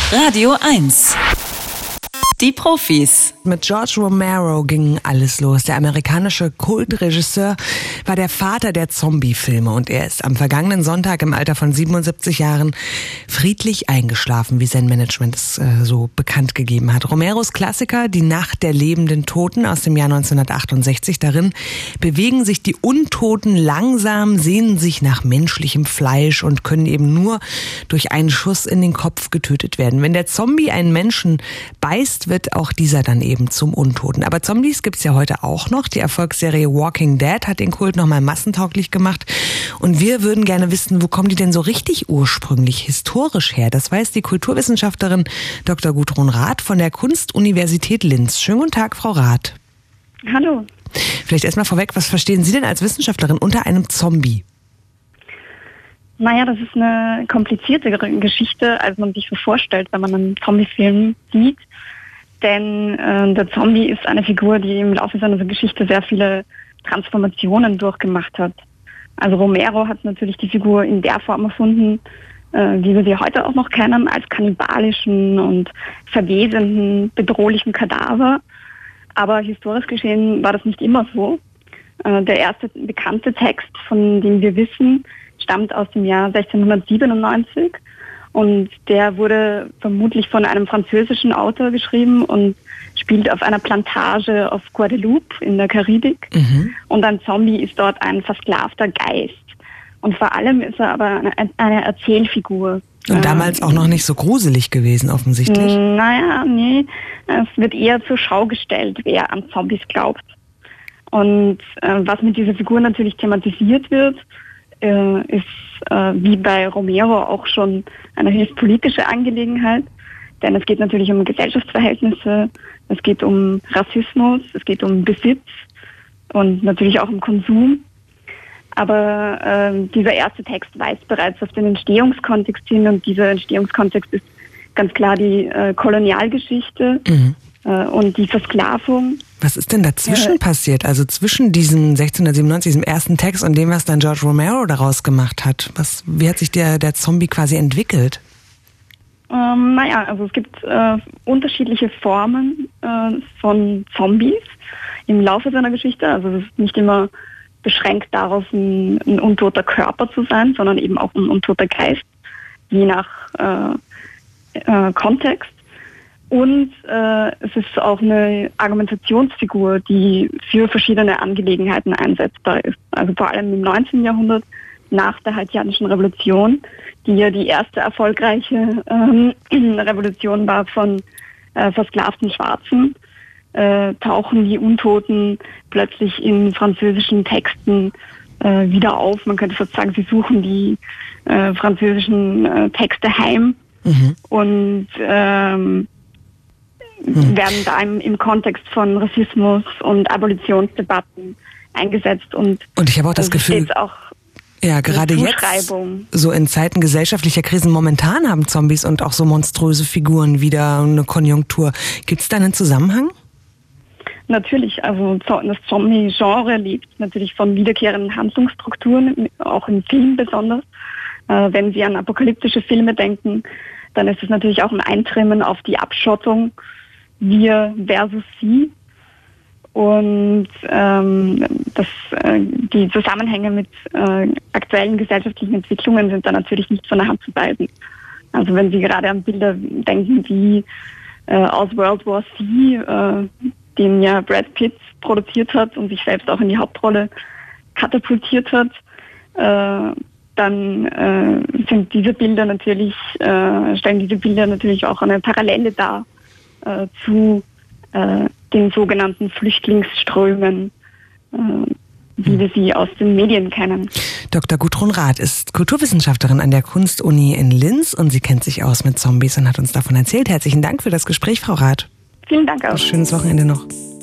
Radio 1. Die Profis. Mit George Romero ging alles los. Der amerikanische Kultregisseur war der Vater der Zombie-Filme und er ist am vergangenen Sonntag im Alter von 77 Jahren friedlich eingeschlafen, wie sein Management es so bekannt gegeben hat. Romeros Klassiker Die Nacht der lebenden Toten aus dem Jahr 1968. Darin bewegen sich die Untoten langsam, sehnen sich nach menschlichem Fleisch und können eben nur durch einen Schuss in den Kopf getötet werden. Wenn der Zombie einen Menschen beißt, wird auch dieser dann eben zum Untoten. Aber Zombies gibt's ja heute auch noch. Die Erfolgsserie Walking Dead hat den Kult nochmal massentauglich gemacht. Und wir würden gerne wissen, wo kommen die denn so richtig ursprünglich historisch her? Das weiß die Kulturwissenschaftlerin Dr. Gudrun Rath von der Kunstuniversität Linz. Schönen guten Tag, Frau Rath. Hallo. Vielleicht erstmal vorweg, was verstehen Sie denn als Wissenschaftlerin unter einem Zombie? Naja, das ist eine kompliziertere Geschichte, als man sich so vorstellt, wenn man einen Zombie-Film sieht. Denn der Zombie ist eine Figur, die im Laufe seiner Geschichte sehr viele Transformationen durchgemacht hat. Also Romero hat natürlich die Figur in der Form erfunden, wie wir sie heute auch noch kennen, als kannibalischen und verwesenden, bedrohlichen Kadaver. Aber historisch gesehen war das nicht immer so. Der erste bekannte Text, von dem wir wissen, stammt aus dem Jahr 1697. Und der wurde vermutlich von einem französischen Autor geschrieben und spielt auf einer Plantage auf Guadeloupe in der Karibik. Mhm. Und ein Zombie ist dort ein versklavter Geist. Und vor allem ist er aber eine Erzählfigur. Und damals auch noch nicht so gruselig gewesen, offensichtlich. Naja, nee. Es wird eher zur Schau gestellt, wer an Zombies glaubt. Und was mit dieser Figur natürlich thematisiert wird, ist wie bei Romero auch schon eine höchst politische Angelegenheit, denn es geht natürlich um Gesellschaftsverhältnisse, es geht um Rassismus, es geht um Besitz und natürlich auch um Konsum. Aber dieser erste Text weist bereits auf den Entstehungskontext hin und dieser Entstehungskontext ist ganz klar die Kolonialgeschichte und die Versklavung. Was ist denn dazwischen passiert? Also zwischen diesem 1697, diesem ersten Text und dem, was dann George Romero daraus gemacht hat? Wie hat sich der Zombie quasi entwickelt? Naja, also es gibt unterschiedliche Formen von Zombies im Laufe seiner Geschichte. Also es ist nicht immer beschränkt darauf, ein untoter Körper zu sein, sondern eben auch ein untoter Geist, je nach Kontext. Und es ist auch eine Argumentationsfigur, die für verschiedene Angelegenheiten einsetzbar ist. Also vor allem im 19. Jahrhundert, nach der Haitianischen Revolution, die ja die erste erfolgreiche Revolution war von versklavten Schwarzen, tauchen die Untoten plötzlich in französischen Texten wieder auf. Man könnte fast sagen, sie suchen die französischen Texte heim und werden da im Kontext von Rassismus und Abolitionsdebatten eingesetzt. Und ich habe auch das Gefühl, auch ja, gerade jetzt, so in Zeiten gesellschaftlicher Krisen, momentan haben Zombies und auch so monströse Figuren wieder eine Konjunktur. Gibt es da einen Zusammenhang? Natürlich, also das Zombie-Genre lebt natürlich von wiederkehrenden Handlungsstrukturen, auch im Film besonders. Wenn Sie an apokalyptische Filme denken, dann ist es natürlich auch ein Eintrimmen auf die Abschottung, wir versus sie. Und die Zusammenhänge mit aktuellen gesellschaftlichen Entwicklungen sind da natürlich nicht von der Hand zu weisen. Also wenn Sie gerade an Bilder denken wie aus World War C, den ja Brad Pitt produziert hat und sich selbst auch in die Hauptrolle katapultiert hat, dann sind diese Bilder natürlich, stellen diese Bilder natürlich auch eine Parallele dar zu den sogenannten Flüchtlingsströmen, wie wir sie aus den Medien kennen. Dr. Gudrun Rath ist Kulturwissenschaftlerin an der Kunstuni in Linz und sie kennt sich aus mit Zombies und hat uns davon erzählt. Herzlichen Dank für das Gespräch, Frau Rath. Vielen Dank auch. Schönes Wochenende noch.